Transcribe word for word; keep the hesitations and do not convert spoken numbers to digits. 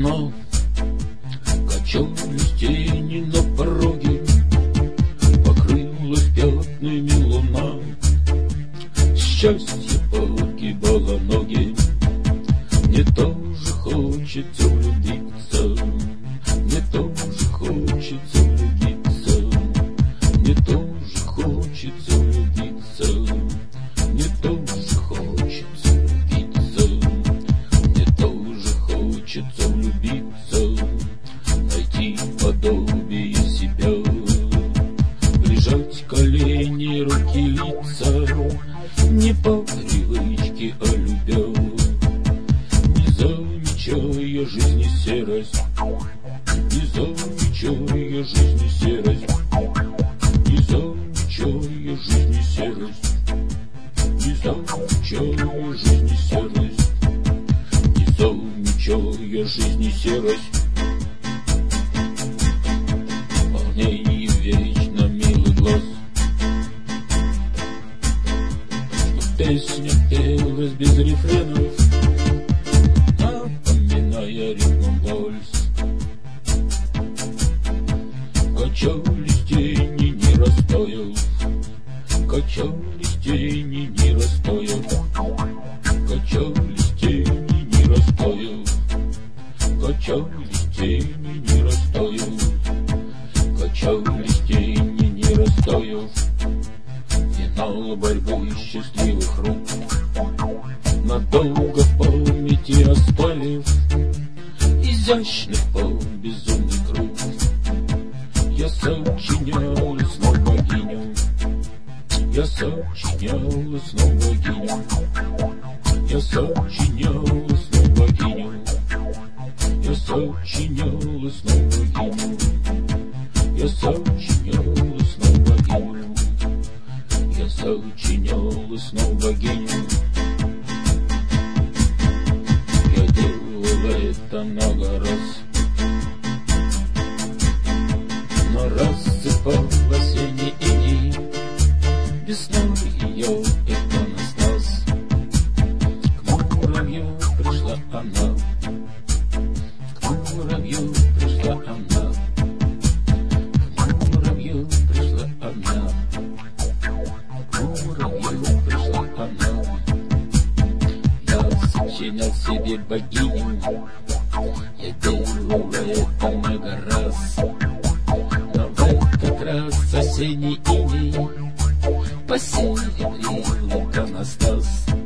она качались тени на пороге, покрылась пятнами луна. Счастье погибало ноги, мне тоже хочется влюбиться, мне тоже хочется влюбиться, мне тоже хочется влюбиться, мне тоже хочется влюбиться, мне тоже хочется влюбиться, найти подобие себя, прижать колени, руки, лица, не по привычке, а любя, не замечая жизни серость, не замечая жизни серость, не замечая жизни серость, не замечая жизни серость, не замечая жизни серость. Волнение вечно милый глаз, песня пелась без рефренов, напоминая ритмом вальс. Качались тени не расстояв, качались тени не расстояв, качались тени не расстояв, качались тени не расстояв, качались тени не расстояв. Финал борьбы счастливых рук, надолго в памяти распалив изящный пол безумный круг. Я сочинял снова богиню, я сочинял снова богиню, я сочинял снова богиню, я сочинял снова богиню, я сочинял снова богиню, я сочинял снова богиню. Я делал это много раз, но рассыпал в осенний иней весной ее иконостас. К муравью пришла она, к муравью пришла она, к муравью пришла она, к муравью пришла она. Я сочинял себе богиню, я делал это много раз, но в этот раз осенний иней посеребрил иконостас.